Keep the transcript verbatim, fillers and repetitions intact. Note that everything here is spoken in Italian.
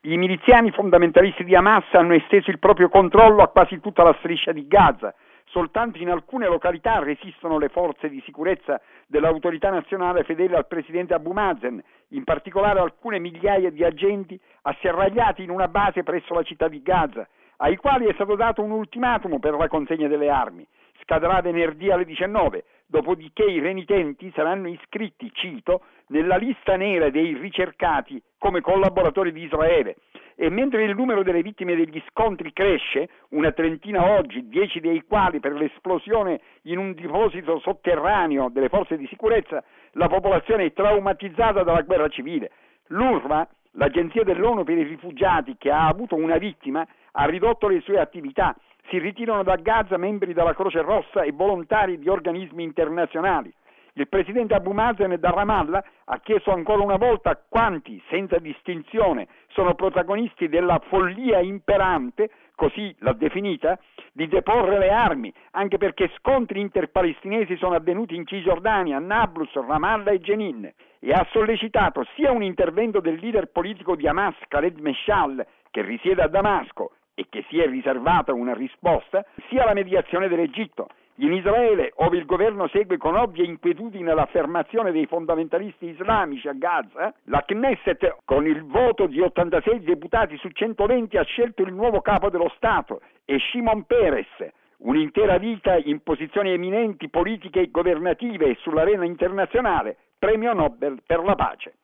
I miliziani fondamentalisti di Hamas hanno esteso il proprio controllo a quasi tutta la striscia di Gaza. Soltanto in alcune località resistono le forze di sicurezza dell'autorità nazionale fedele al presidente Abu Mazen, in particolare alcune migliaia di agenti asserragliati in una base presso la città di Gaza, ai quali è stato dato un ultimatum per la consegna delle armi. Scadrà venerdì alle diciannove, dopodiché i renitenti saranno iscritti, cito, nella lista nera dei ricercati come collaboratori di Israele. E mentre il numero delle vittime degli scontri cresce, una trentina oggi, dieci dei quali per l'esplosione in un deposito sotterraneo delle forze di sicurezza, la popolazione è traumatizzata dalla guerra civile. L'UNRWA, l'agenzia dell'ONU per i rifugiati che ha avuto una vittima, ha ridotto le sue attività. Si ritirano da Gaza membri della Croce Rossa e volontari di organismi internazionali. Il presidente Abu Mazen da Ramallah ha chiesto ancora una volta a quanti, senza distinzione, sono protagonisti della follia imperante, così l'ha definita, di deporre le armi, anche perché scontri interpalestinesi sono avvenuti in Cisgiordania, Nablus, Ramallah e Jenin, e ha sollecitato sia un intervento del leader politico di Hamas, Khaled Meshaal, che risiede a Damasco e che si è riservata una risposta, sia la mediazione dell'Egitto. In Israele, ove il governo segue con ovvia inquietudine l'affermazione dei fondamentalisti islamici a Gaza, la Knesset, con il voto di ottantasei deputati su centoventi, ha scelto il nuovo capo dello Stato, e Shimon Peres, un'intera vita in posizioni eminenti politiche e governative e sull'arena internazionale, premio Nobel per la pace.